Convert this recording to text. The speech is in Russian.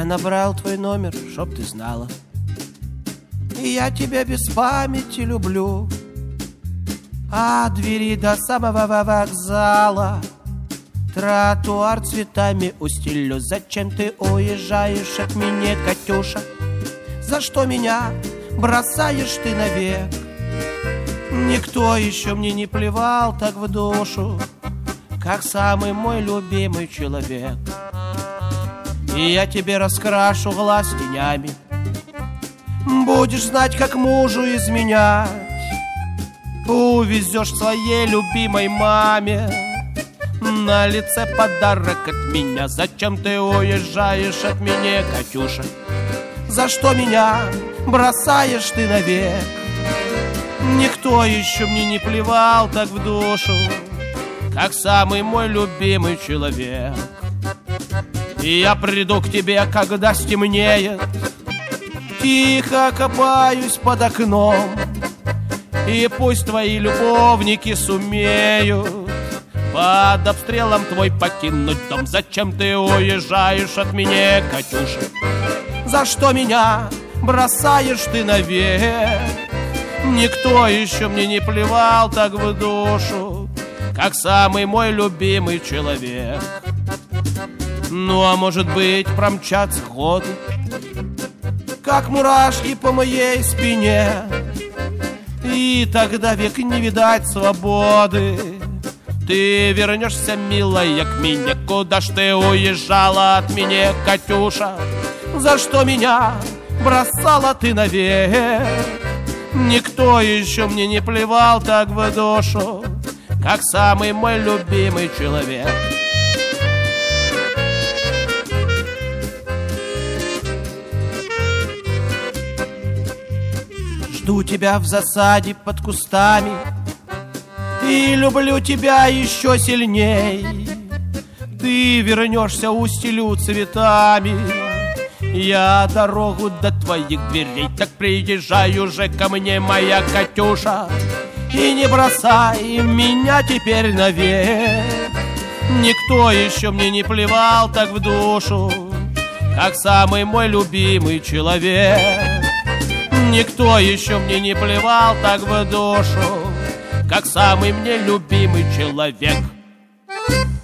Я набрал твой номер, чтоб ты знала. И я тебя без памяти люблю. От двери до самого вокзала тротуар цветами устелю. Зачем ты уезжаешь от меня, Катюша? За что меня бросаешь ты навек? Никто еще мне не плевал так в душу, как самый мой любимый человек. И я тебе раскрашу глаз тенями. Будешь знать, как мужу изменять. Увезешь своей любимой маме на лице подарок от меня. Зачем ты уезжаешь от меня, Катюша? За что меня бросаешь ты навек? Никто еще мне не плевал так в душу, как самый мой любимый человек. И я приду к тебе, когда стемнеет, тихо копаюсь под окном, и пусть твои любовники сумеют под обстрелом твой покинуть дом. Зачем ты уезжаешь от меня, Катюша? За что меня бросаешь ты навек? Никто еще мне не плевал так в душу, как самый мой любимый человек. Ну а может быть, промчатся годы, как мурашки по моей спине, и тогда век не видать свободы. Ты вернешься, милая, к мне. Куда ж ты уезжала от меня, Катюша? За что меня бросала ты навек? Никто еще мне не плевал так в душу, как самый мой любимый человек. Жду тебя в засаде под кустами и люблю тебя еще сильней. Ты вернешься, устелю цветами я дорогу до твоих дверей. Так приезжай уже ко мне, моя Катюша, и не бросай меня теперь навек. Никто еще мне не плевал так в душу, как самый мой любимый человек. Никто еще мне не плевал так в душу, как самый мне любимый человек.